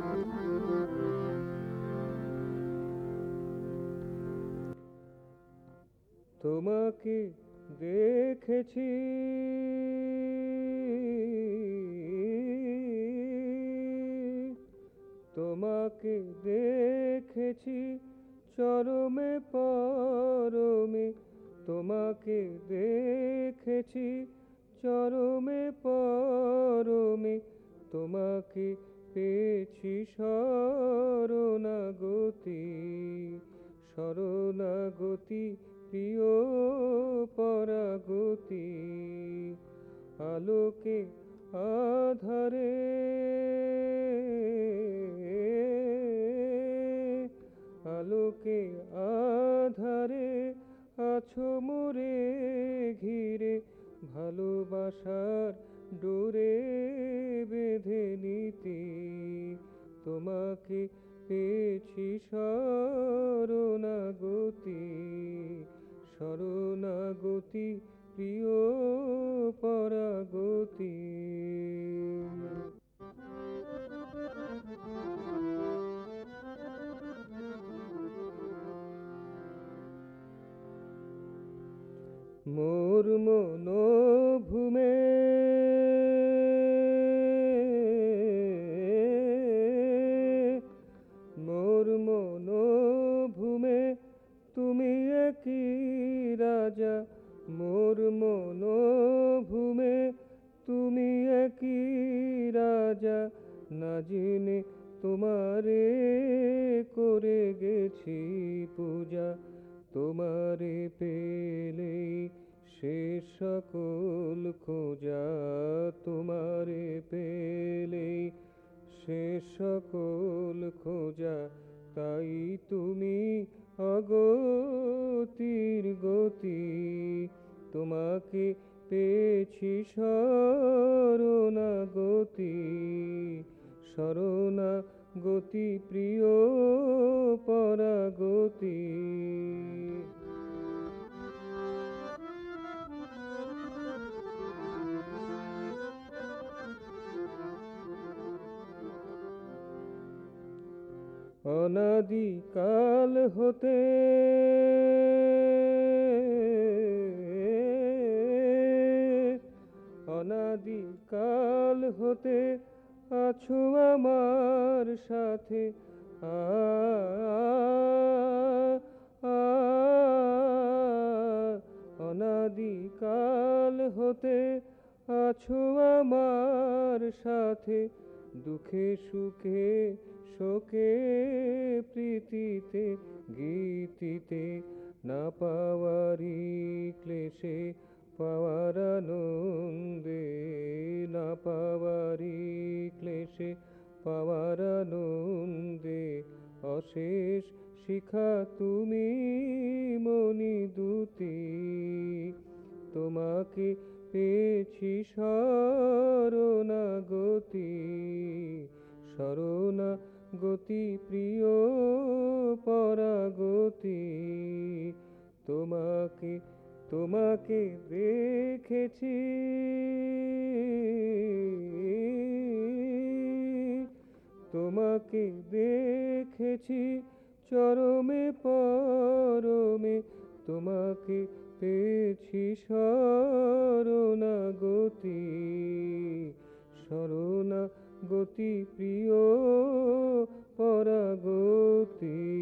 তোমাকে দেখেছি তোমাকে দেখেছি চরমে পরমে তোমাকে দেখেছি চরমে পরমে তোমাকে পেয়েছি শরণাগতি শরণাগতি প্রিয় পরাগতি আলোকে আধারে আলোকে আধারে আছো মোরে ঘিরে ভালোবাসার ডোরে বেঁধে নিতে তোমাকে পেয়েছি শরণাগতি শরণাগতি প্রিয় পরাগতি মোর মনোভূমে মোর মনোভূমে তুমি একই রাজা মোর মনোভূমে তুমি একই রাজা না জেনে তোমারে করে গেছি পূজা তোমারে পেলেই শেষ সকল খোঁজা তোমারে পেলেই শেষ সকল খোঁজা তাই তুমি অগতির গতি তোমাকে পেয়েছি শরণাগতি শরণাগতি প্রিয় পরাগতি অনাদিকাল হতে অনাদিকাল হতে আছো আমার সাথে অনাদিকাল হতে আছো আমার সাথে দুঃখে সুখে শোকে প্রীতিতে গীতিতে না পাওয়ারি ক্লেশে পাওয়ার আনন্দে না পাওয়ারি ক্লেশে পাওয়ার আনন্দে অশেষ শিখা তুমি মনি দুতি তোমাকে পেয়েছি শরণাগতি শরণাগতি প্রিয় পরাগতি তোমাকে তোমাকে দেখেছি তোমাকে দেখেছি চরমে পরমে তোমাকে পেয়েছি শরণাগতি শরণাগতি প্রিয় পরাগতি